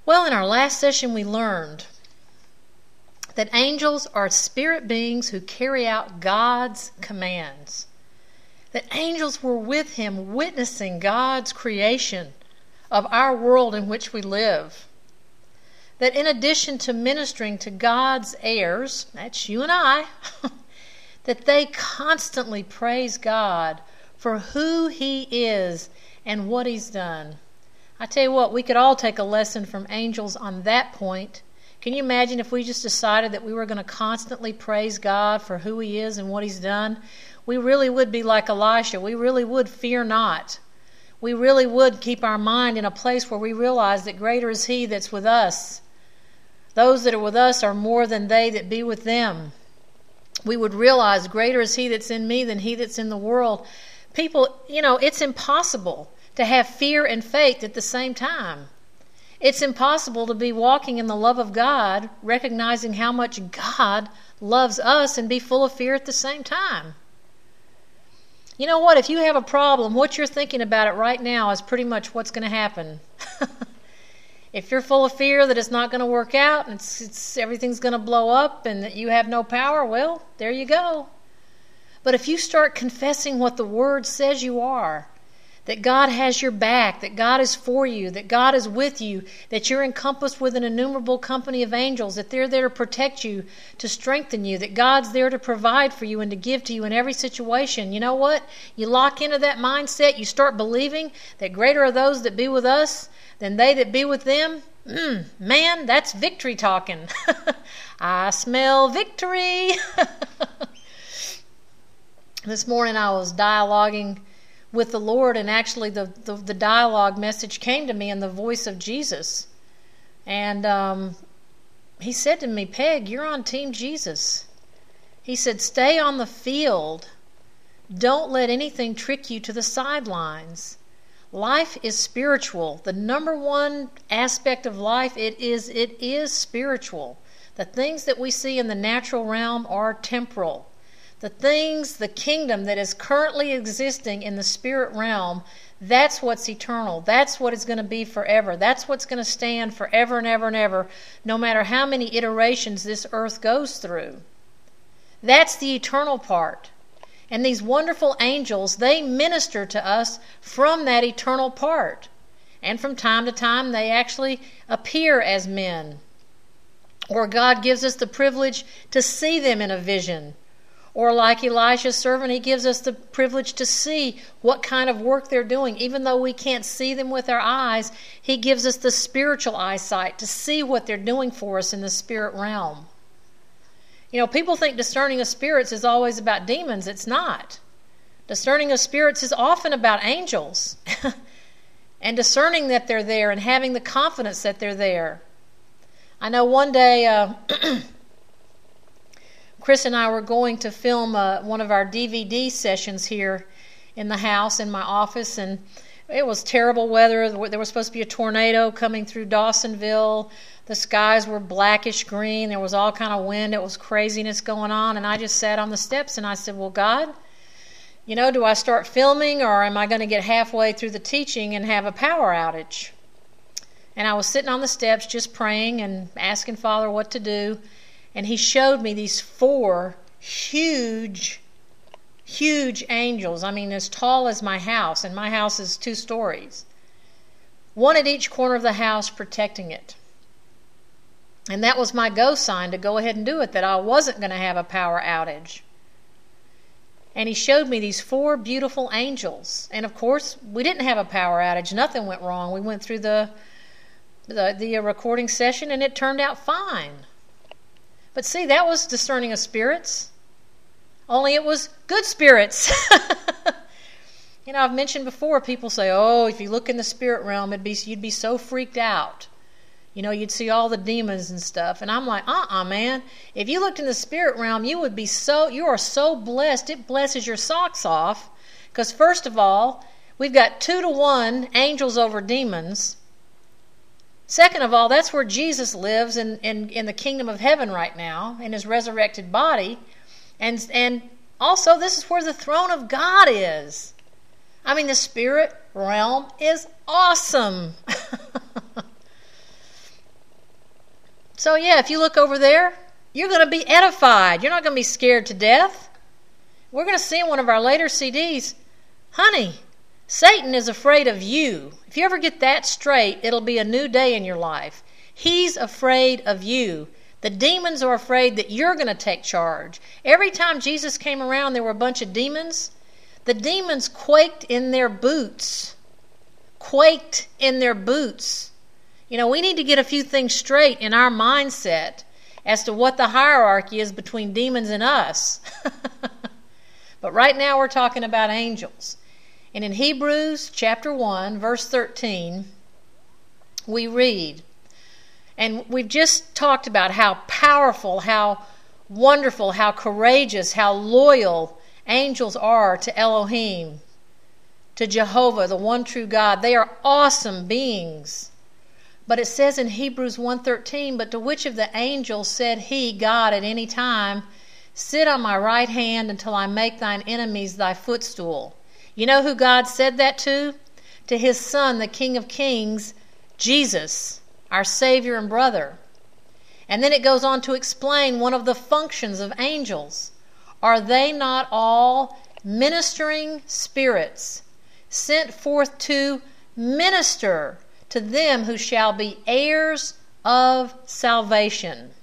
Well, in our last session we learned that angels are spirit beings who carry out God's commands. That angels were with him witnessing God's creation of our world in which we live. That in addition to ministering to God's heirs, that's you and I, that they constantly praise God for who he is and what he's done. I tell you what, we could all take a lesson from angels on that point. Can you imagine if we just decided that we were going to constantly praise God for who he is and what he's done? We really would be like Elisha. We really would fear not. We really would keep our mind in a place where we realize that greater is he that's with us. Those that are with us are more than they that be with them. We would realize greater is he that's in me than he that's in the world. People, it's impossible to have fear and faith at the same time. It's impossible to be walking in the love of God, recognizing how much God loves us, and be full of fear at the same time. You know what? If you have a problem, what you're thinking about it right now is pretty much what's going to happen. If you're full of fear that it's not going to work out and everything's going to blow up and that you have no power, well, there you go. But if you start confessing what the Word says you are, that God has your back, that God is for you, that God is with you, that you're encompassed with an innumerable company of angels, that they're there to protect you, to strengthen you, that God's there to provide for you and to give to you in every situation. You know what? You lock into that mindset, you start believing that greater are those that be with us than they that be with them. Man, that's victory talking. I smell victory. This morning I was dialoguing with the Lord, and actually the dialogue message came to me in the voice of Jesus. And he said to me, Peg, you're on Team Jesus. He said, stay on the field. Don't let anything trick you to the sidelines. Life is spiritual. The number one aspect of life, it is spiritual. The things that we see in the natural realm are temporal. The kingdom that is currently existing in the spirit realm, that's what's eternal. That's what is going to be forever. That's what's going to stand forever and ever and ever, no matter how many iterations this earth goes through. That's the eternal part. And these wonderful angels, they minister to us from that eternal part. And from time to time, they actually appear as men. Or God gives us the privilege to see them in a vision. Or like Elisha's servant, he gives us the privilege to see what kind of work they're doing. Even though we can't see them with our eyes, he gives us the spiritual eyesight to see what they're doing for us in the spirit realm. People think discerning of spirits is always about demons. It's not. Discerning of spirits is often about angels. And discerning that they're there and having the confidence that they're there. I know one day Chris and I were going to film one of our DVD sessions here in the house, in my office, and it was terrible weather. There was supposed to be a tornado coming through Dawsonville. The skies were blackish green. There was all kind of wind. It was craziness going on, and I just sat on the steps and I said, well, God, do I start filming, or am I going to get halfway through the teaching and have a power outage? And I was sitting on the steps just praying and asking Father what to do. And he showed me these 4 huge angels. I mean, as tall as my house, and my house is 2 stories. One at each corner of the house protecting it. And that was my go sign to go ahead and do it, that I wasn't going to have a power outage. And he showed me these 4 beautiful angels. And of course, we didn't have a power outage. Nothing went wrong. We went through the recording session and it turned out fine. But see, that was discerning of spirits. Only it was good spirits. I've mentioned before, people say, oh, if you look in the spirit realm, you'd be so freaked out. You'd see all the demons and stuff. And I'm like, man. If you looked in the spirit realm, you are so blessed. It blesses your socks off. Because first of all, we've got 2-to-1 angels over demons. Second of all, that's where Jesus lives in the kingdom of heaven right now, in his resurrected body. And also, this is where the throne of God is. I mean, the spirit realm is awesome. So yeah, if you look over there, you're going to be edified. You're not going to be scared to death. We're going to see in one of our later CDs, honey, Satan is afraid of you. If you ever get that straight, it'll be a new day in your life. He's afraid of you. The demons are afraid that you're going to take charge. Every time Jesus came around, there were a bunch of demons. The demons quaked in their boots. Quaked in their boots. You know, we need to get a few things straight in our mindset as to what the hierarchy is between demons and us. But right now we're talking about angels. And in Hebrews chapter 1, verse 13, we read, and we've just talked about how powerful, how wonderful, how courageous, how loyal angels are to Elohim, to Jehovah, the one true God. They are awesome beings. But it says in Hebrews 1:13, but to which of the angels said he, God, at any time, sit on my right hand until I make thine enemies thy footstool? You know who God said that to? To his Son, the King of Kings, Jesus, our Savior and brother. And then it goes on to explain one of the functions of angels. Are they not all ministering spirits, sent forth to minister to them who shall be heirs of salvation?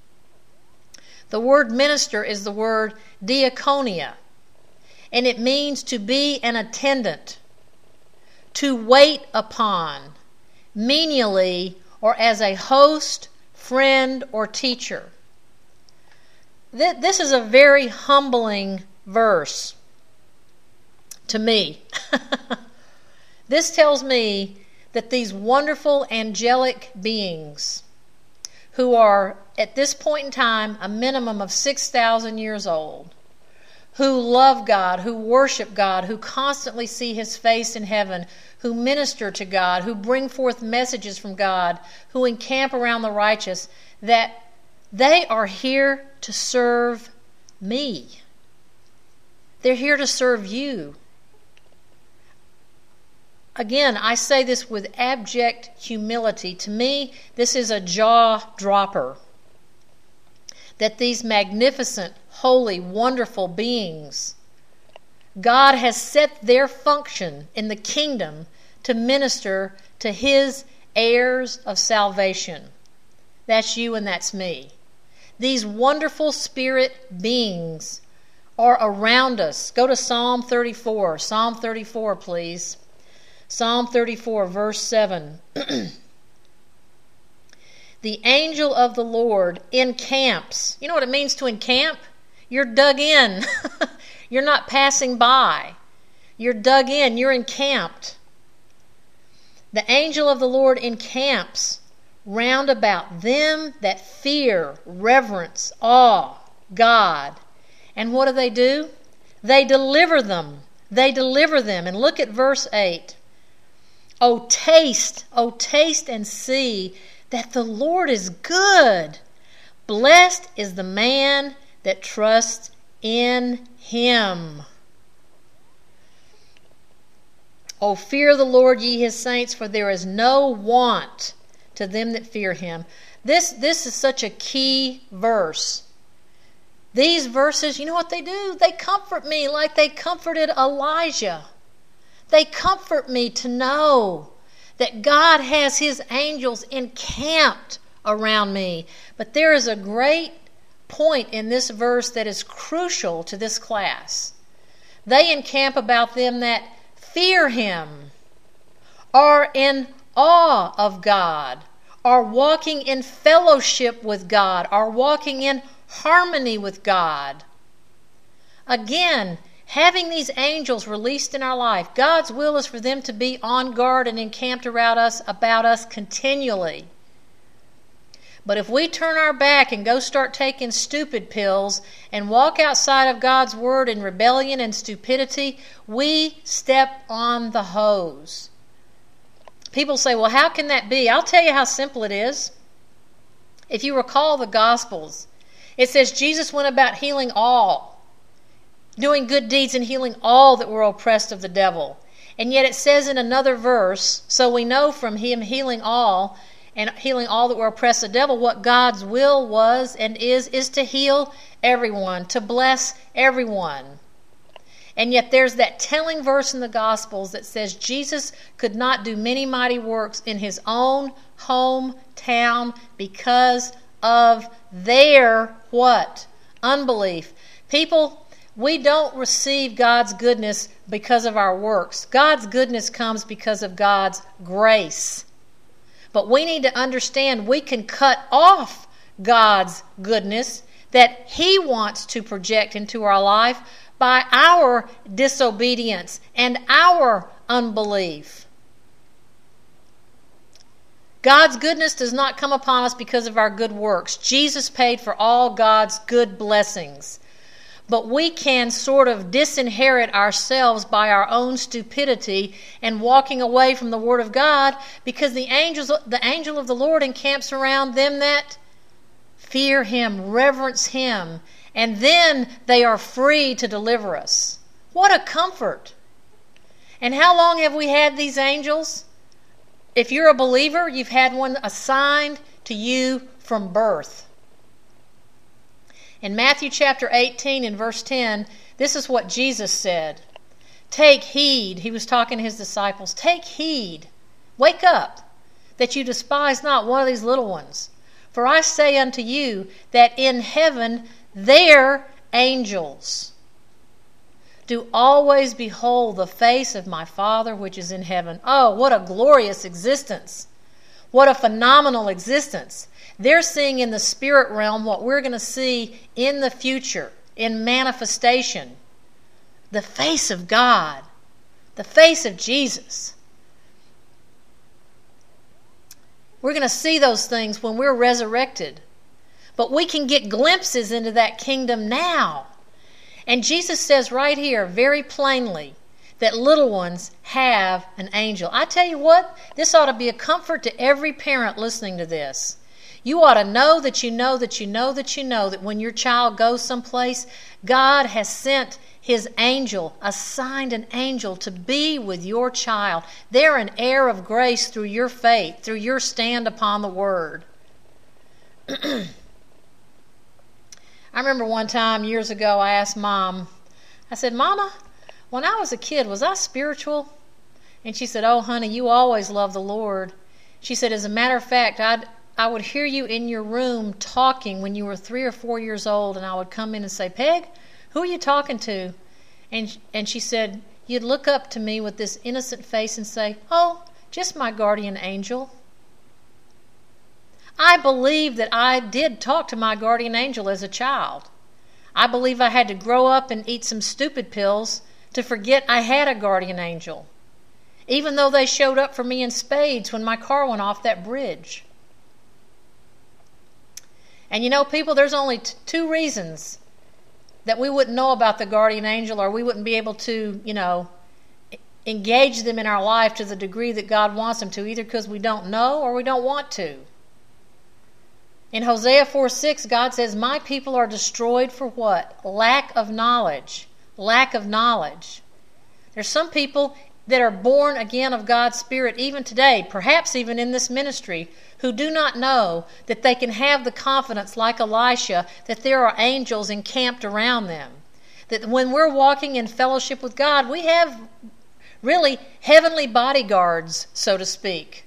The word minister is the word diakonia, and it means to be an attendant, to wait upon, menially, or as a host, friend, or teacher. This is a very humbling verse to me. This tells me that these wonderful angelic beings, who are at this point in time a minimum of 6,000 years old, who love God, who worship God, who constantly see his face in heaven, who minister to God, who bring forth messages from God, who encamp around the righteous, that they are here to serve me. They're here to serve you. Again, I say this with abject humility. To me, this is a jaw dropper. That these magnificent, holy, wonderful beings, God has set their function in the kingdom to minister to his heirs of salvation. That's you and that's me. These wonderful spirit beings are around us. Go to Psalm 34. Psalm 34, please. Psalm 34, verse 7. The angel of the Lord encamps. You know what it means to encamp? You're dug in. You're not passing by. You're dug in. You're encamped. The angel of the Lord encamps round about them that fear, reverence, awe God. And what do? They deliver them. They deliver them. And look at verse 8. Oh, taste and see that the Lord is good. Blessed is the man that trusts in him. Oh, fear the Lord, ye his saints, for there is no want to them that fear him. This is such a key verse. These verses, you know what they do? They comfort me like they comforted Elijah. They comfort me to know that God has his angels encamped around me. But there is a great point in this verse that is crucial to this class. They encamp about them that fear him, are in awe of God, are walking in fellowship with God, are walking in harmony with God. Again, having these angels released in our life, God's will is for them to be on guard and encamped around us, about us continually. But if we turn our back and go start taking stupid pills and walk outside of God's word in rebellion and stupidity, we step on the hose. People say, well, how can that be? I'll tell you how simple it is. If you recall the Gospels, it says Jesus went about healing all, doing good deeds and healing all that were oppressed of the devil. And yet it says in another verse, so we know from him healing all, and healing all that were oppressed of the devil. What God's will was and is to heal everyone, to bless everyone. And yet there's that telling verse in the Gospels that says Jesus could not do many mighty works in his own hometown because of their what? Unbelief. People, we don't receive God's goodness because of our works. God's goodness comes because of God's grace. But we need to understand we can cut off God's goodness that he wants to project into our life by our disobedience and our unbelief. God's goodness does not come upon us because of our good works. Jesus paid for all God's good blessings. But we can sort of disinherit ourselves by our own stupidity and walking away from the Word of God, because the angel of the Lord encamps around them that fear him, reverence him, and then they are free to deliver us. What a comfort. And how long have we had these angels? If you're a believer, you've had one assigned to you from birth. In Matthew chapter 18 and verse 10, this is what Jesus said. Take heed, he was talking to his disciples, take heed, wake up, that you despise not one of these little ones. For I say unto you that in heaven their angels do always behold the face of my Father which is in heaven. Oh, what a glorious existence. What a phenomenal existence. They're seeing in the spirit realm what we're going to see in the future, in manifestation. The face of God, the face of Jesus. We're going to see those things when we're resurrected. But we can get glimpses into that kingdom now. And Jesus says right here very plainly that little ones have an angel. I tell you what, this ought to be a comfort to every parent listening to this. You ought to know that you know that you know that you know that when your child goes someplace, God has sent his angel, assigned an angel to be with your child. They're an heir of grace through your faith, through your stand upon the Word. I remember one time years ago I asked Mom, I said, Mama, when I was a kid, was I spiritual? And she said, oh, honey, you always loved the Lord. She said, as a matter of fact, I would hear you in your room talking when you were 3 or 4 years old, and I would come in and say, Peg, who are you talking to? And she said, you'd look up to me with this innocent face and say, oh, just my guardian angel. I believe that I did talk to my guardian angel as a child. I believe I had to grow up and eat some stupid pills to forget I had a guardian angel, even though they showed up for me in spades when my car went off that bridge. And you know, people, there's only two reasons that we wouldn't know about the guardian angel, or we wouldn't be able to, engage them in our life to the degree that God wants them to, either because we don't know or we don't want to. In Hosea 4:6, God says, my people are destroyed for what? Lack of knowledge. Lack of knowledge. There's some people that are born again of God's Spirit even today, perhaps even in this ministry, who do not know that they can have the confidence like Elisha that there are angels encamped around them. That when we're walking in fellowship with God, we have really heavenly bodyguards, so to speak.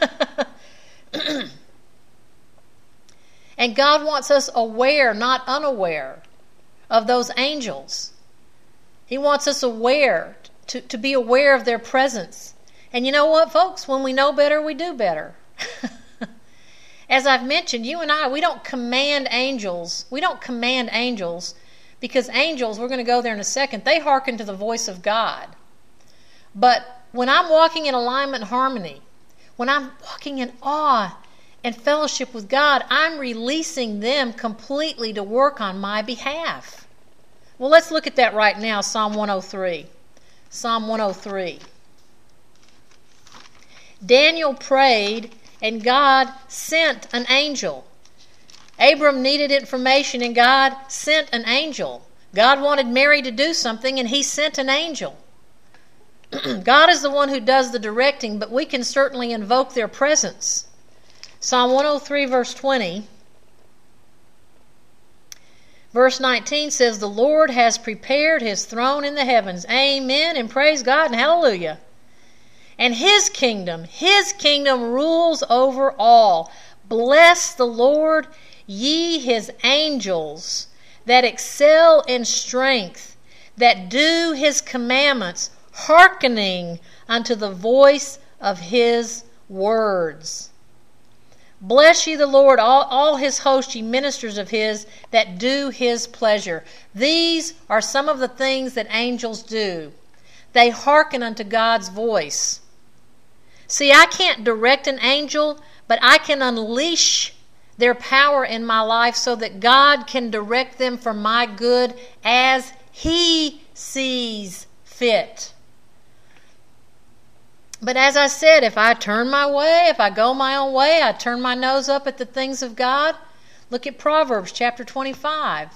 And God wants us aware, not unaware, of those angels. He wants us aware, to be aware of their presence. And you know what, folks? When we know better, we do better. As I've mentioned, you and I, we don't command angels. We don't command angels because angels, we're going to go there in a second, they hearken to the voice of God. But when I'm walking in alignment and harmony, when I'm walking in awe and fellowship with God, I'm releasing them completely to work on my behalf. Well, let's look at that right now, Psalm 103. Psalm 103. Daniel prayed, and God sent an angel. Abram needed information, and God sent an angel. God wanted Mary to do something, and he sent an angel. God is the one who does the directing, but we can certainly invoke their presence. Psalm 103, verse 20. Verse 19 says, the Lord has prepared his throne in the heavens. Amen, and praise God, and hallelujah. And his kingdom rules over all. Bless the Lord, ye his angels, that excel in strength, that do his commandments, hearkening unto the voice of his words. Bless ye the Lord, all his host, ye ministers of his, that do his pleasure. These are some of the things that angels do. They hearken unto God's voice. See, I can't direct an angel, but I can unleash their power in my life so that God can direct them for my good as he sees fit. But as I said, if I turn my way, if I go my own way, I turn my nose up at the things of God. Look at Proverbs chapter 25.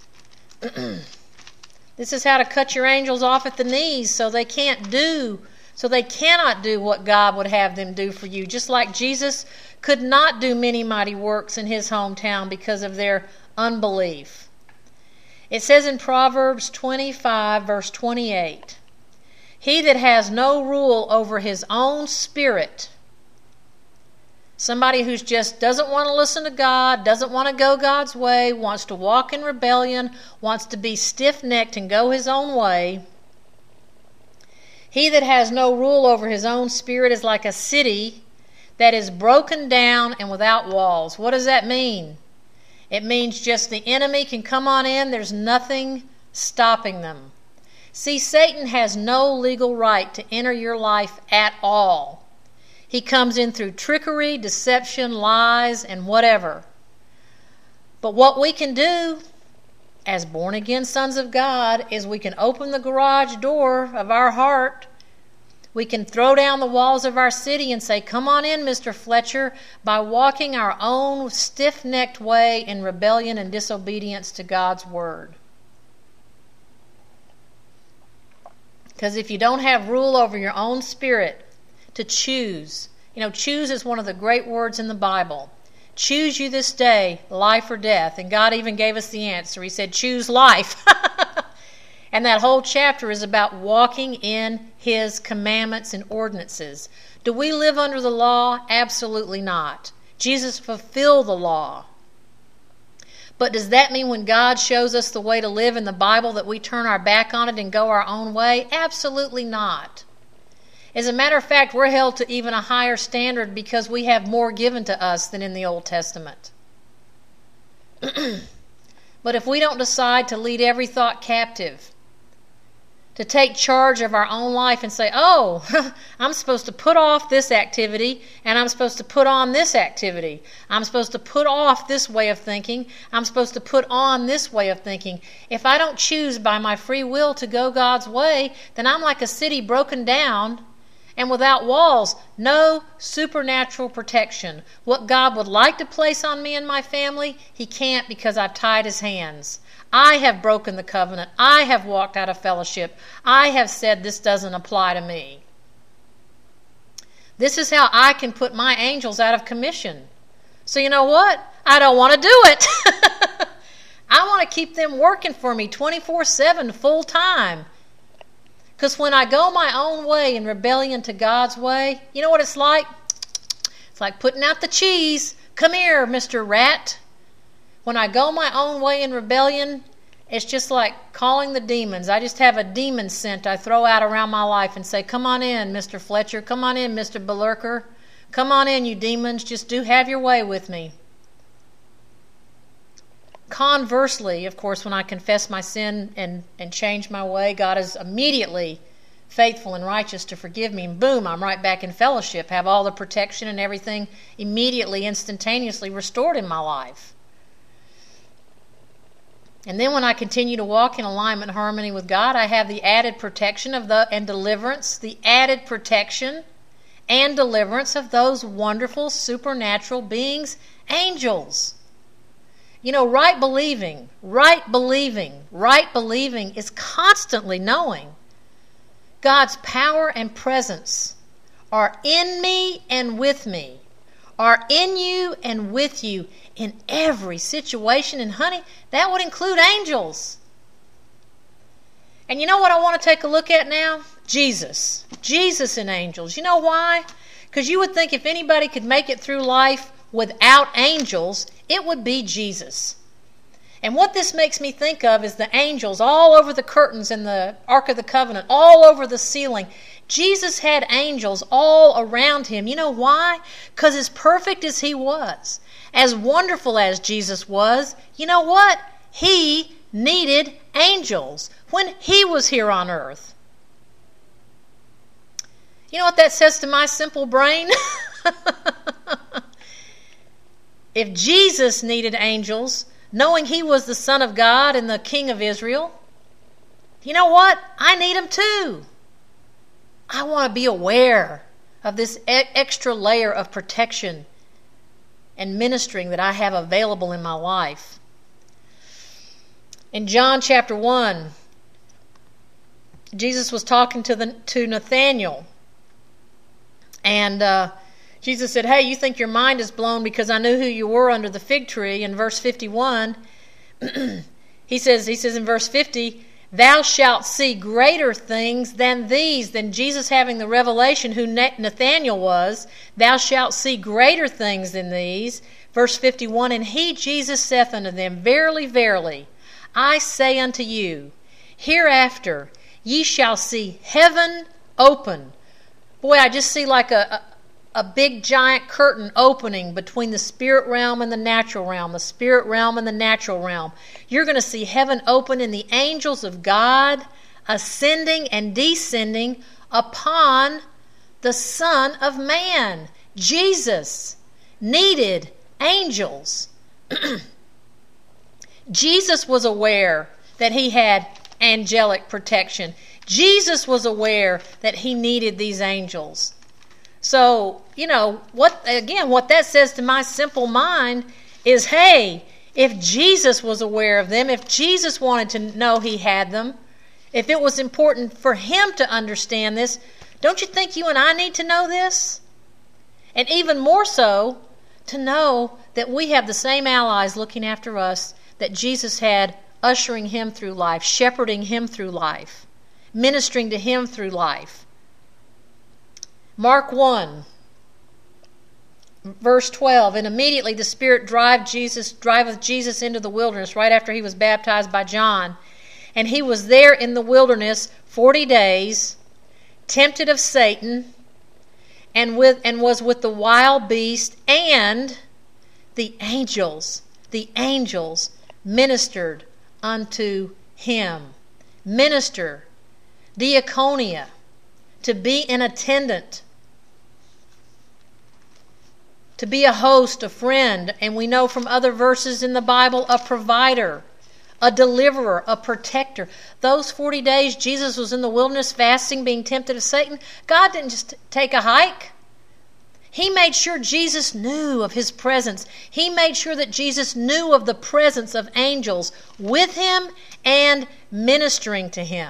This is how to cut your angels off at the knees so they cannot do what God would have them do for you. Just like Jesus could not do many mighty works in his hometown because of their unbelief. It says in Proverbs 25, verse 28, he that has no rule over his own spirit, somebody who just doesn't want to listen to God, doesn't want to go God's way, wants to walk in rebellion, wants to be stiff-necked and go his own way, he that has no rule over his own spirit is like a city that is broken down and without walls. What does that mean? It means just the enemy can come on in. There's nothing stopping them. See, Satan has no legal right to enter your life at all. He comes in through trickery, deception, lies, and whatever. But what we can do as born-again sons of God is we can open the garage door of our heart. We can throw down the walls of our city and say, come on in, Mr. Fletcher, by walking our own stiff-necked way in rebellion and disobedience to God's word. Because if you don't have rule over your own spirit to choose, choose is one of the great words in the Bible. Choose you this day, life or death. And God even gave us the answer. He said, choose life. And that whole chapter is about walking in his commandments and ordinances. Do we live under the law? Absolutely not. Jesus fulfilled the law. But does that mean when God shows us the way to live in the Bible that we turn our back on it and go our own way? Absolutely not. As a matter of fact, we're held to even a higher standard because we have more given to us than in the Old Testament. But if we don't decide to lead every thought captive, to take charge of our own life and say, oh, I'm supposed to put off this activity and I'm supposed to put on this activity. I'm supposed to put off this way of thinking. I'm supposed to put on this way of thinking. If I don't choose by my free will to go God's way, then I'm like a city broken down and without walls, no supernatural protection. What God would like to place on me and my family, he can't because I've tied his hands. I have broken the covenant. I have walked out of fellowship. I have said this doesn't apply to me. This is how I can put my angels out of commission. So you know what? I don't want to do it. I want to keep them working for me 24/7 full time. Because when I go my own way in rebellion to God's way, you know what it's like? It's like putting out the cheese. Come here, Mr. Rat. When I go my own way in rebellion, it's just like calling the demons. I just have a demon scent I throw out around my life and say, come on in, Mr. Fletcher. Come on in, Mr. Belurker. Come on in, you demons. Just do have your way with me. Conversely, of course, when I confess my sin and change my way, God is immediately faithful and righteous to forgive me. And boom, I'm right back in fellowship. Have all the protection and everything immediately, instantaneously restored in my life. And then when I continue to walk in alignment and harmony with God, I have the added protection and deliverance, the added protection and deliverance of those wonderful supernatural beings, angels. Right believing is constantly knowing God's power and presence are in me and with me, are in you and with you in every situation. And honey, that would include angels. And you know what I want to take a look at now? Jesus. Jesus and angels. You know why? Because you would think if anybody could make it through life without angels, it would be Jesus. And what this makes me think of is the angels all over the curtains in the Ark of the Covenant, all over the ceiling. Jesus had angels all around him. You know why? Because as perfect as he was, as wonderful as Jesus was, you know what? He needed angels when he was here on earth. You know what that says to my simple brain? If Jesus needed angels, knowing he was the Son of God and the King of Israel, you know what? I need them too. I want to be aware of this extra layer of protection and ministering that I have available in my life. In John chapter 1, Jesus was talking to Nathanael. And Jesus said, hey, you think your mind is blown because I knew who you were under the fig tree. In verse 51, he says in verse 50, thou shalt see greater things than these. Than Jesus having the revelation who Nathanael was. Thou shalt see greater things than these. Verse 51, and he, Jesus, saith unto them, verily, verily, I say unto you, hereafter ye shall see heaven open. Boy, I just see like a big giant curtain opening between the spirit realm and the natural realm, the spirit realm and the natural realm. You're going to see heaven open and the angels of God ascending and descending upon the Son of Man. Jesus needed angels. Jesus was aware that he had angelic protection. Jesus was aware that he needed these angels. So, you know, what that says to my simple mind is, hey, if Jesus was aware of them, if Jesus wanted to know he had them, if it was important for him to understand this, don't you think you and I need to know this? And even more so, to know that we have the same allies looking after us that Jesus had, ushering him through life, shepherding him through life, ministering to him through life. Mark 1, verse 12, and immediately the Spirit driveth Jesus into the wilderness right after he was baptized by John. And he was there in the wilderness 40 days, tempted of Satan, and was with the wild beast, and the angels ministered unto him. Minister, diaconia, to be an attendant, to be a host, a friend, and we know from other verses in the Bible, a provider, a deliverer, a protector. Those 40 days Jesus was in the wilderness fasting, being tempted of Satan, God didn't just take a hike. He made sure Jesus knew of his presence. He made sure that Jesus knew of the presence of angels with him and ministering to him.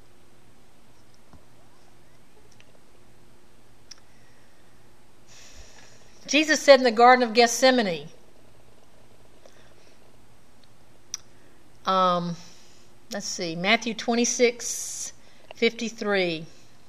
Jesus said in the Garden of Gethsemane, Matthew 26:53.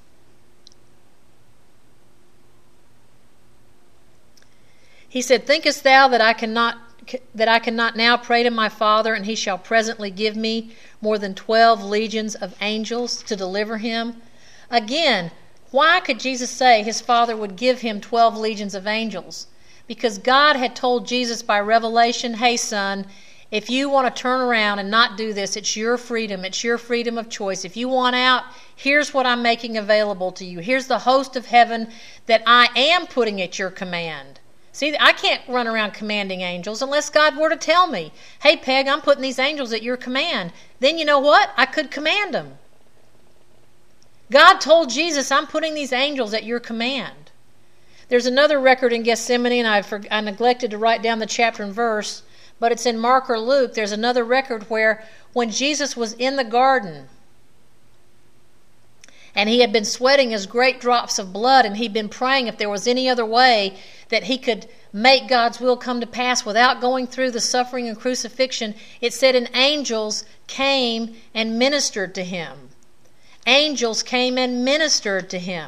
He said, thinkest thou that I cannot now pray to my Father, and he shall presently give me more than 12 legions of angels to deliver him? Again, why could Jesus say his Father would give him 12 legions of angels? Because God had told Jesus by revelation, hey son, if you want to turn around and not do this, it's your freedom. It's your freedom of choice. If you want out, here's what I'm making available to you. Here's the host of heaven that I am putting at your command. See, I can't run around commanding angels unless God were to tell me, hey, Peg, I'm putting these angels at your command. Then you know what? I could command them. God told Jesus, I'm putting these angels at your command. There's another record in Gethsemane, and I neglected to write down the chapter and verse, but it's in Mark or Luke. There's another record where when Jesus was in the garden And he had been sweating his great drops of blood, and he'd been praying if there was any other way that he could make God's will come to pass without going through the suffering and crucifixion. It said, and angels came and ministered to him. Angels came and ministered to him.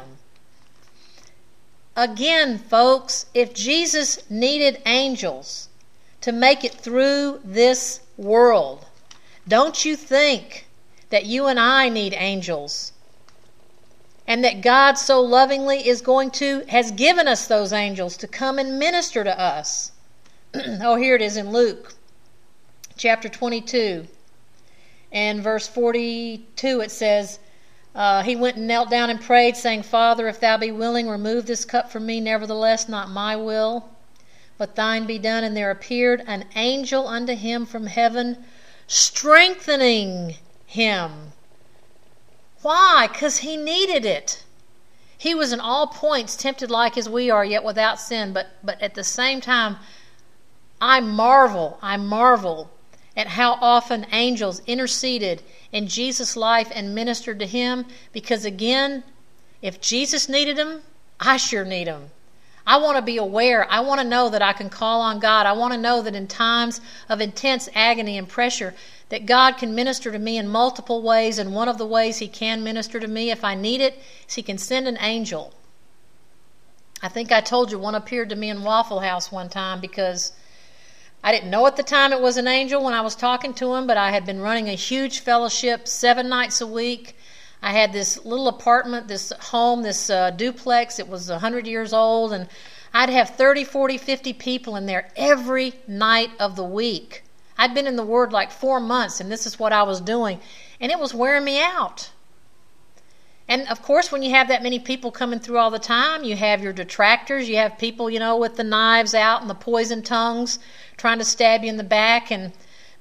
Again, folks, if Jesus needed angels to make it through this world, don't you think that you and I need angels? And that God so lovingly has given us those angels to come and minister to us. Oh, here it is in Luke chapter 22 and verse 42. It says, he went and knelt down and prayed, saying, Father, if thou be willing, remove this cup from me. Nevertheless, not my will, but thine be done. And there appeared an angel unto him from heaven, strengthening him. Why? Because he needed it. He was in all points tempted like as we are, yet without sin. But at the same time, I marvel at how often angels interceded in Jesus' life and ministered to him. Because again, if Jesus needed him, I sure need him. I want to be aware. I want to know that I can call on God. I want to know that in times of intense agony and pressure, that God can minister to me in multiple ways, and one of the ways he can minister to me if I need it is he can send an angel. I think I told you one appeared to me in Waffle House one time because I didn't know at the time it was an angel when I was talking to him, but I had been running a huge fellowship 7 nights a week. I had this little apartment, this home, this duplex. It was 100 years old, and I'd have 30, 40, 50 people in there every night of the week. I'd been in the Word like 4 months, and this is what I was doing, and it was wearing me out. And, of course, when you have that many people coming through all the time, you have your detractors. You have people, with the knives out and the poison tongues trying to stab you in the back. And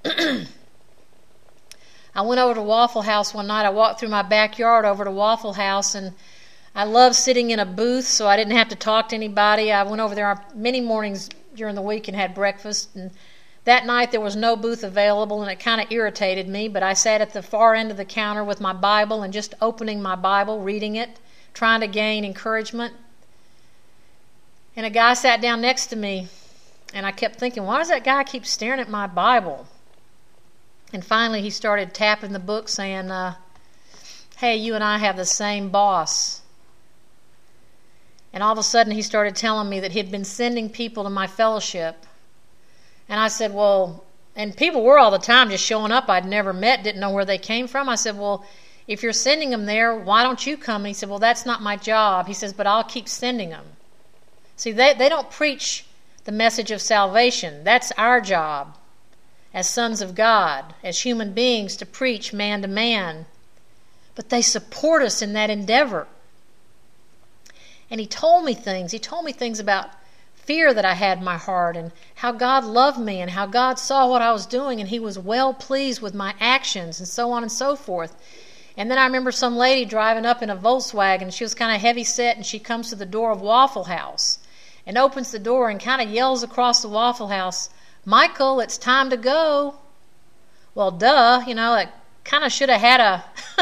I went over to Waffle House one night. I walked through my backyard over to Waffle House, and I love sitting in a booth so I didn't have to talk to anybody. I went over there many mornings during the week and had breakfast, and that night there was no booth available, and it kind of irritated me, but I sat at the far end of the counter with my Bible and just opening my Bible, reading it, trying to gain encouragement. And a guy sat down next to me, and I kept thinking, why does that guy keep staring at my Bible? And finally he started tapping the book saying, hey, you and I have the same boss. And all of a sudden he started telling me that he'd been sending people to my fellowship. And I said, well, and people were all the time just showing up I'd never met, didn't know where they came from. I said, well, if you're sending them there, why don't you come? And he said, well, that's not my job. He says, but I'll keep sending them. See, they don't preach the message of salvation. That's our job as sons of God, as human beings, to preach man to man. But they support us in that endeavor. And he told me things. He told me things about fear that I had in my heart, and how God loved me, and how God saw what I was doing, and he was well pleased with my actions, and so on and so forth. And then I remember some lady driving up in a Volkswagen. She was kind of heavy set, and she comes to the door of Waffle House and opens the door and kind of yells across the Waffle House, Michael, it's time to go. Well, duh, it kind of should have had a...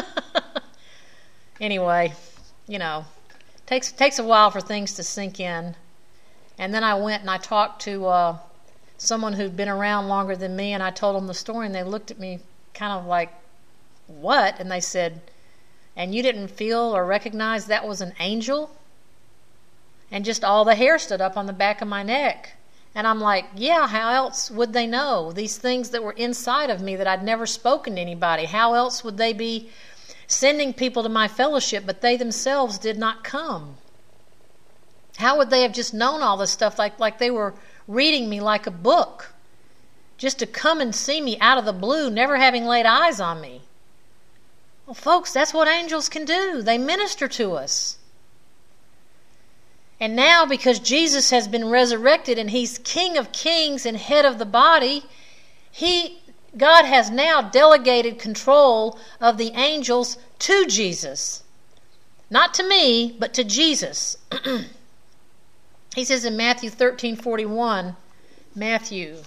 Anyway, takes a while for things to sink in. And then I went and I talked to someone who'd been around longer than me, and I told them the story, and they looked at me kind of like, what? And they said, and you didn't feel or recognize that was an angel? And just all the hair stood up on the back of my neck. And I'm like, yeah, how else would they know? These things that were inside of me that I'd never spoken to anybody, how else would they be sending people to my fellowship, but they themselves did not come? How would they have just known all this stuff like they were reading me like a book, just to come and see me out of the blue, never having laid eyes on me? Well, folks, that's what angels can do. They minister to us. And now, because Jesus has been resurrected and he's King of Kings and head of the body, God has now delegated control of the angels to Jesus. Not to me, but to Jesus. He says in Matthew 13:41, Matthew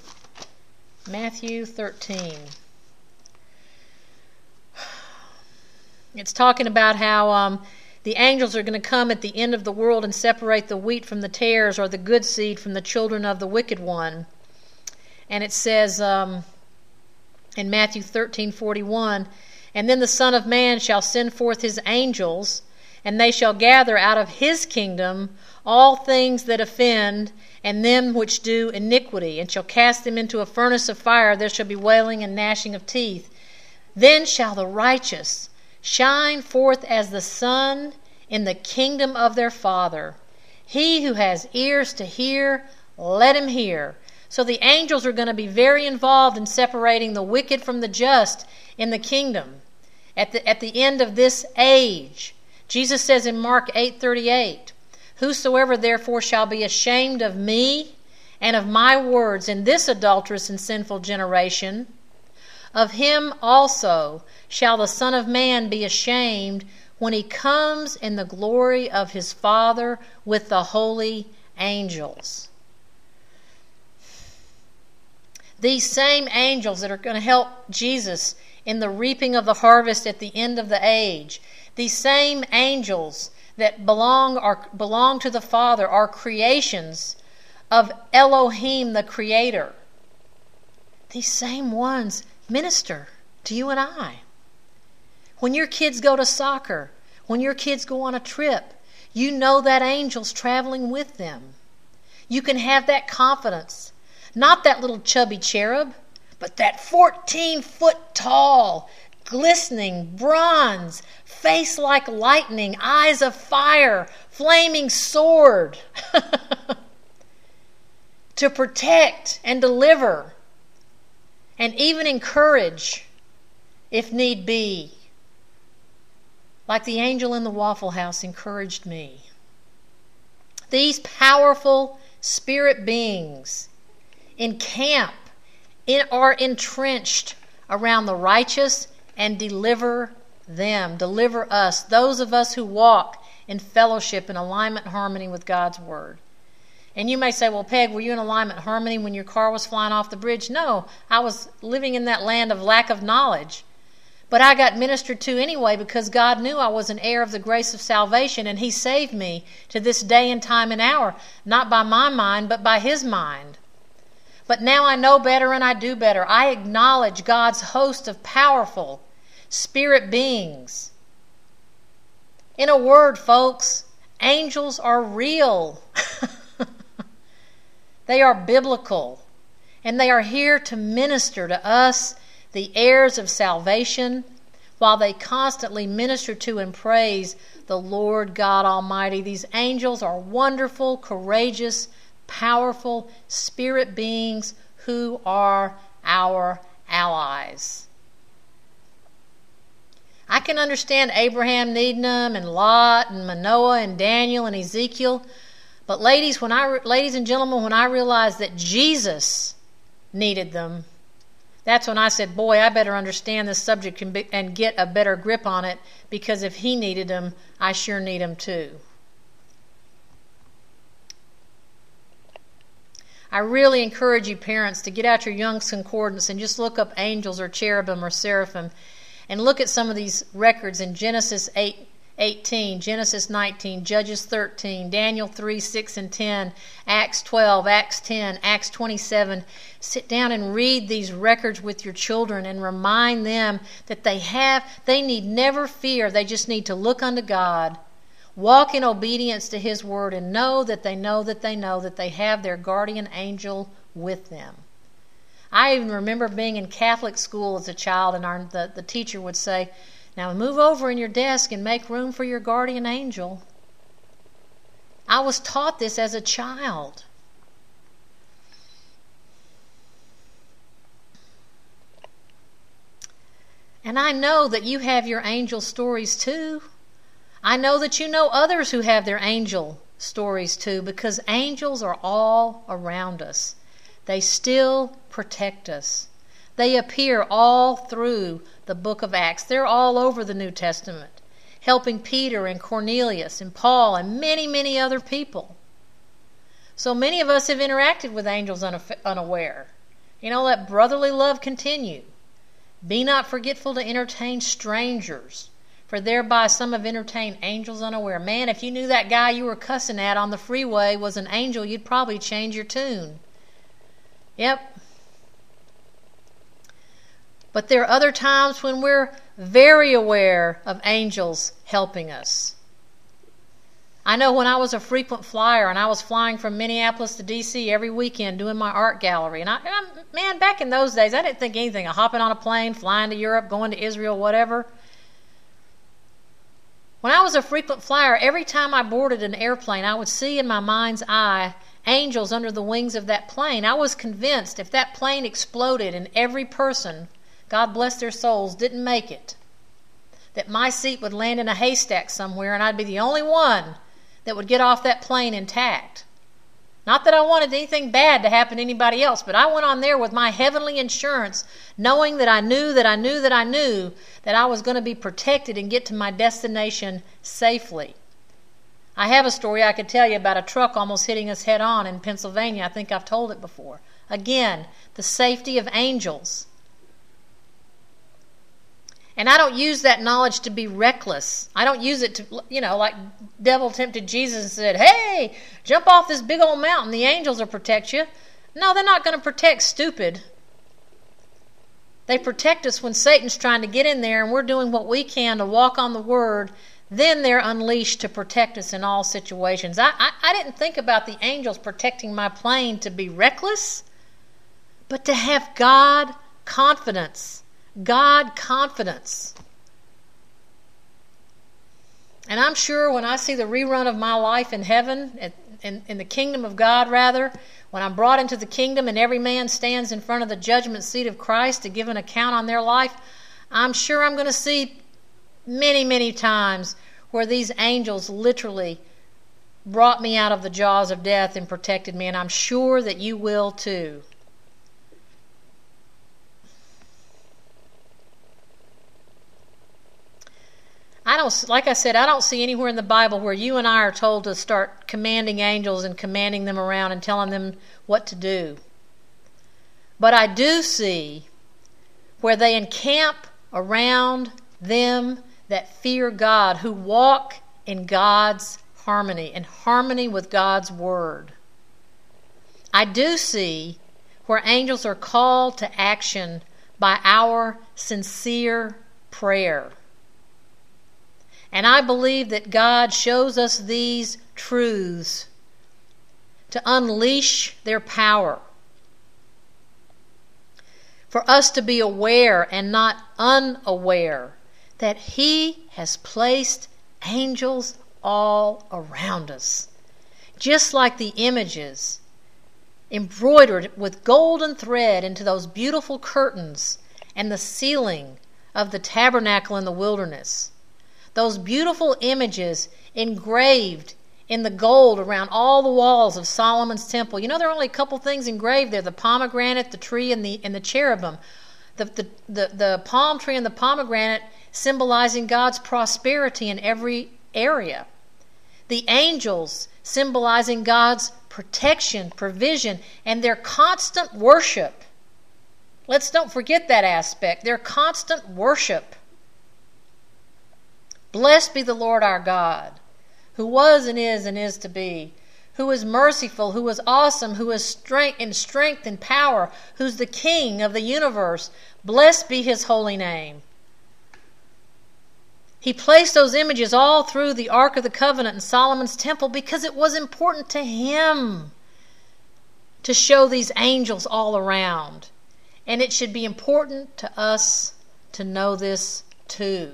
13. It's talking about how the angels are going to come at the end of the world and separate the wheat from the tares, or the good seed from the children of the wicked one. And it says in Matthew 13:41, "And then the Son of Man shall send forth his angels, and they shall gather out of his kingdom all things that offend, and them which do iniquity, and shall cast them into a furnace of fire. There shall be wailing and gnashing of teeth. Then shall the righteous shine forth as the sun in the kingdom of their Father. He who has ears to hear, let him hear." So the angels are going to be very involved in separating the wicked from the just in the kingdom at the end of this age. Jesus says in Mark 8:38, "Whosoever therefore shall be ashamed of me and of my words in this adulterous and sinful generation, of him also shall the Son of Man be ashamed when he comes in the glory of his Father with the holy angels." These same angels that are going to help Jesus in the reaping of the harvest at the end of the age, these same angels that belong to the Father, are creations of Elohim, the Creator. These same ones minister to you and I. When your kids go to soccer, when your kids go on a trip, you know that angel's traveling with them. You can have that confidence. Not that little chubby cherub, but that 14-foot tall, glistening bronze, face like lightning, eyes of fire, flaming sword to protect and deliver and even encourage if need be, like the angel in the Waffle House encouraged me. These powerful spirit beings are entrenched around the righteous and deliver them, deliver us, those of us who walk in fellowship, in alignment, harmony with God's Word. And you may say, well, Peg, were you in alignment, harmony when your car was flying off the bridge? No, I was living in that land of lack of knowledge. But I got ministered to anyway because God knew I was an heir of the grace of salvation, and He saved me to this day and time and hour, not by my mind, but by His mind. But now I know better and I do better. I acknowledge God's host of powerful spirit beings. In a word, folks, angels are real. They are biblical. And they are here to minister to us, the heirs of salvation, while they constantly minister to and praise the Lord God Almighty. These angels are wonderful, courageous, powerful spirit beings who are our allies. I can understand Abraham needing them, and Lot, and Manoah, and Daniel, and Ezekiel. But ladies and gentlemen, when I realized that Jesus needed them, that's when I said, boy, I better understand this subject and get a better grip on it, because if He needed them, I sure need them too. I really encourage you parents to get out your Young's Concordance and just look up angels or cherubim or seraphim and look at some of these records in Genesis 8:18, Genesis 19, Judges 13, Daniel 3, 6 and 10, Acts 12, Acts 10, Acts 27. Sit down and read these records with your children and remind them that they need never fear. They just need to look unto God, walk in obedience to His word, and know that they have their guardian angel with them. I even remember being in Catholic school as a child, and the teacher would say, now move over in your desk and make room for your guardian angel. I was taught this as a child. And I know that you have your angel stories too. I know that you know others who have their angel stories too, because angels are all around us. They still protect us. They appear all through the book of Acts. They're all over the New Testament, helping Peter and Cornelius and Paul and many, many other people. So many of us have interacted with angels unaware. Let brotherly love continue. Be not forgetful to entertain strangers. for thereby some have entertained angels unaware. Man, if you knew that guy you were cussing at on the freeway was an angel, you'd probably change your tune. Yep. But there are other times when we're very aware of angels helping us. I know when I was a frequent flyer and I was flying from Minneapolis to D.C. every weekend doing my art gallery. And man, back in those days, I didn't think anything of hopping on a plane, flying to Europe, going to Israel, whatever. When I was a frequent flyer, every time I boarded an airplane, I would see in my mind's eye angels under the wings of that plane. I was convinced if that plane exploded and every person, God bless their souls, didn't make it, that my seat would land in a haystack somewhere and I'd be the only one that would get off that plane intact. Not that I wanted anything bad to happen to anybody else, but I went on there with my heavenly insurance, knowing that I knew that I was going to be protected and get to my destination safely. I have a story I could tell you about a truck almost hitting us head on in Pennsylvania. I think I've told it before. Again, the safety of angels. And I don't use that knowledge to be reckless. I don't use it to, like devil tempted Jesus and said, hey, jump off this big old mountain. The angels will protect you. No, they're not going to protect stupid. They protect us when Satan's trying to get in there and we're doing what we can to walk on the Word. Then they're unleashed to protect us in all situations. I didn't think about the angels protecting my plane to be reckless, but to have God confidence. God confidence. And I'm sure when I see the rerun of my life in heaven, in the kingdom of God rather, when I'm brought into the kingdom and every man stands in front of the judgment seat of Christ to give an account on their life, I'm sure I'm going to see many, many times where these angels literally brought me out of the jaws of death and protected me, and I'm sure that you will too. Like I said, I don't see anywhere in the Bible where you and I are told to start commanding angels and commanding them around and telling them what to do. But I do see where they encamp around them that fear God, who walk in God's harmony, in harmony with God's Word. I do see where angels are called to action by our sincere prayer. And I believe that God shows us these truths to unleash their power, for us to be aware and not unaware that He has placed angels all around us, just like the images embroidered with golden thread into those beautiful curtains and the ceiling of the tabernacle in the wilderness. Those beautiful images engraved in the gold around all the walls of Solomon's temple. There are only a couple things engraved there: the pomegranate, the tree, and the cherubim. The palm tree and the pomegranate symbolizing God's prosperity in every area. The angels symbolizing God's protection, provision, and their constant worship. Let's don't forget that aspect. Their constant worship. Blessed be the Lord our God, who was and is to be, who is merciful, who is awesome, who is strength and power, who's the King of the universe. Blessed be His holy name. He placed those images all through the Ark of the Covenant in Solomon's temple because it was important to Him to show these angels all around. And it should be important to us to know this too.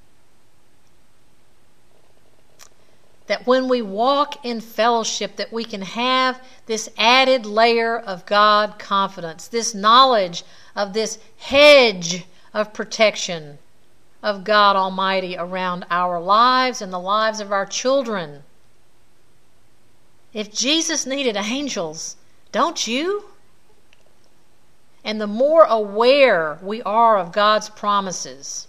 That when we walk in fellowship, that we can have this added layer of God confidence, this knowledge of this hedge of protection of God Almighty around our lives and the lives of our children. If Jesus needed angels, don't you? And the more aware we are of God's promises,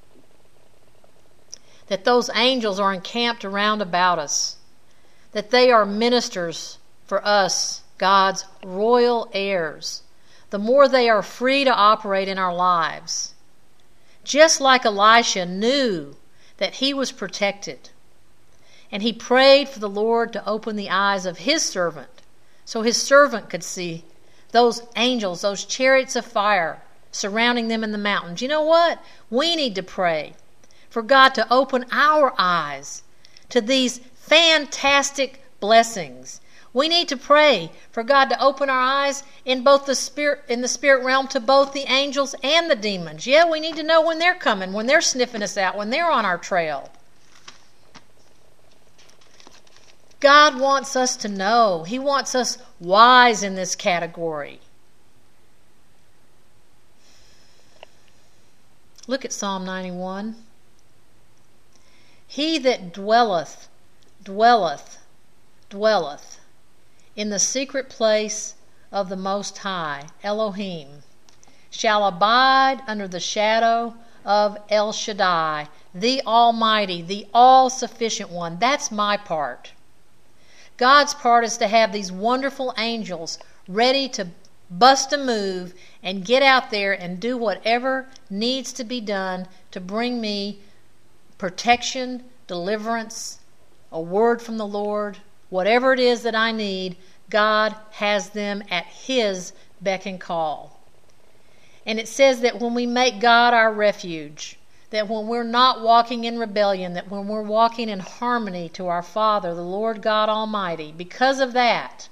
that those angels are encamped around about us, that they are ministers for us, God's royal heirs, the more they are free to operate in our lives. Just like Elisha knew that he was protected. And he prayed for the Lord to open the eyes of his servant so his servant could see those angels, those chariots of fire surrounding them in the mountains. You know what? We need to pray for God to open our eyes to these fantastic blessings. We need to pray for God to open our eyes in the spirit realm to both the angels and the demons. Yeah, we need to know when they're coming, when they're sniffing us out, when they're on our trail. God wants us to know. He wants us wise in this category. Look at Psalm 91. He that dwelleth in the secret place of the Most High, Elohim, shall abide under the shadow of El Shaddai, the Almighty, the all-sufficient one. That's my part. God's part is to have these wonderful angels ready to bust a move and get out there and do whatever needs to be done to bring me protection, deliverance, a word from the Lord, whatever it is that I need. God has them at his beck and call. And it says that when we make God our refuge, that when we're not walking in rebellion, that when we're walking in harmony to our Father, the Lord God Almighty, because of that,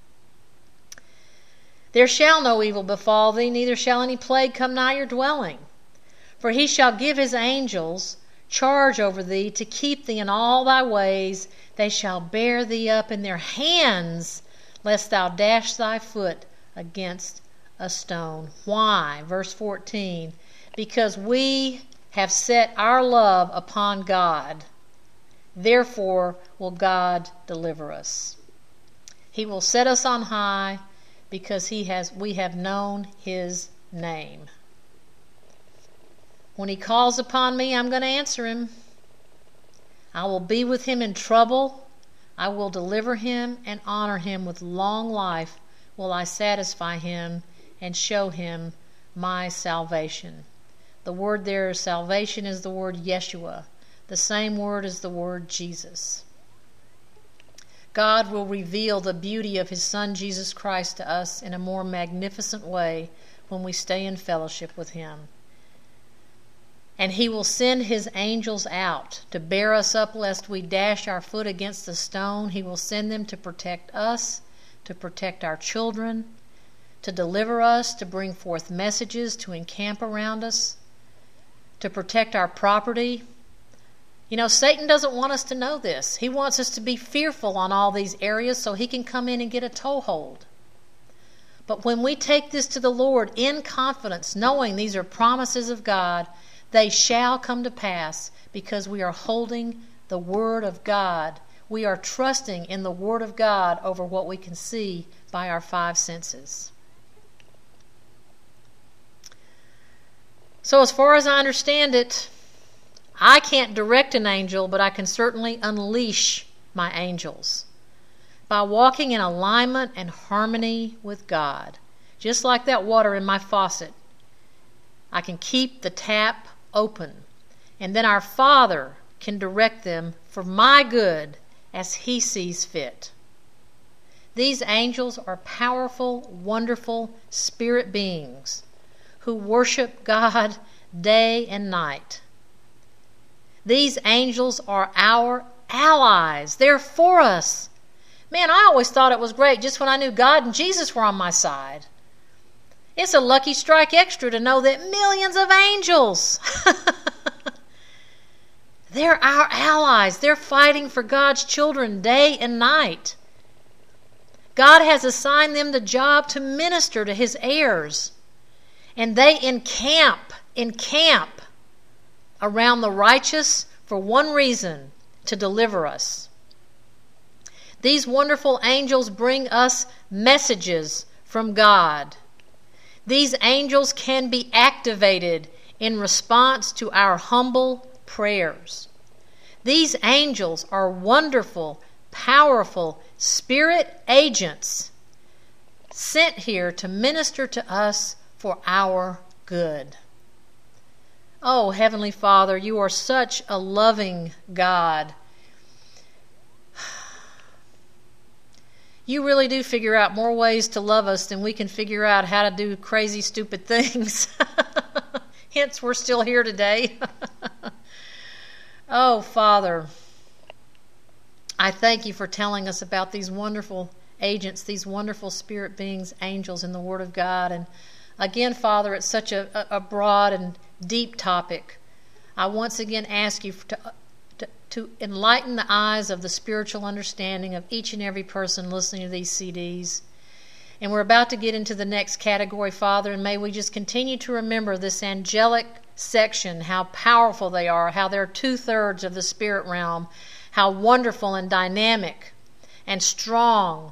there shall no evil befall thee, neither shall any plague come nigh your dwelling. For he shall give his angels charge over thee to keep thee in all thy ways. They shall bear thee up in their hands, lest thou dash thy foot against a stone. Why? Verse 14. Because we have set our love upon God, therefore will God deliver us. He will set us on high because we have known his name. When he calls upon me, I'm going to answer him. I will be with him in trouble. I will deliver him and honor him. With long life will I satisfy him and show him my salvation. The word there, salvation, is the word Yeshua, the same word as the word Jesus. God will reveal the beauty of his Son Jesus Christ to us in a more magnificent way when we stay in fellowship with him. And he will send his angels out to bear us up lest we dash our foot against the stone. He will send them to protect us, to protect our children, to deliver us, to bring forth messages, to encamp around us, to protect our property. You know, Satan doesn't want us to know this. He wants us to be fearful on all these areas so he can come in and get a toehold. But when we take this to the Lord in confidence, knowing these are promises of God, they shall come to pass because we are holding the Word of God. We are trusting in the Word of God over what we can see by our five senses. So as far as I understand it, I can't direct an angel, but I can certainly unleash my angels by walking in alignment and harmony with God. Just like that water in my faucet, I can keep the tap open, and then our Father can direct them for my good as he sees fit. These angels are powerful, wonderful spirit beings who worship God day and night. These angels are our allies. They're for us. Man, I always thought it was great just when I knew God and Jesus were on my side. It's a lucky strike extra to know that millions of angels, they're our allies. They're fighting for God's children day and night. God has assigned them the job to minister to his heirs. And they encamp around the righteous for one reason, to deliver us. These wonderful angels bring us messages from God. These angels can be activated in response to our humble prayers. These angels are wonderful, powerful spirit agents sent here to minister to us for our good. Oh, Heavenly Father, you are such a loving God. You really do figure out more ways to love us than we can figure out how to do crazy, stupid things. Hence, we're still here today. Oh, Father, I thank you for telling us about these wonderful agents, these wonderful spirit beings, angels in the Word of God. And again, Father, it's such a broad and deep topic. I once again ask you to enlighten the eyes of the spiritual understanding of each and every person listening to these CDs. And we're about to get into the next category, Father, and may we just continue to remember this angelic section, how powerful they are, how they're 2/3 of the spirit realm, how wonderful and dynamic and strong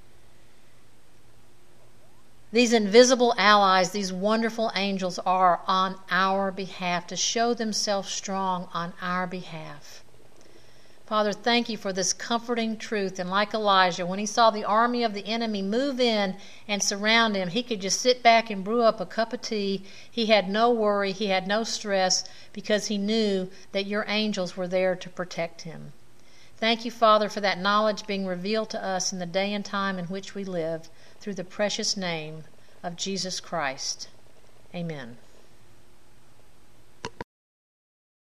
these invisible allies, these wonderful angels are on our behalf, to show themselves strong on our behalf. Father, thank you for this comforting truth. And like Elijah, when he saw the army of the enemy move in and surround him, he could just sit back and brew up a cup of tea. He had no worry, he had no stress, because he knew that your angels were there to protect him. Thank you, Father, for that knowledge being revealed to us in the day and time in which we live, through the precious name of Jesus Christ. Amen.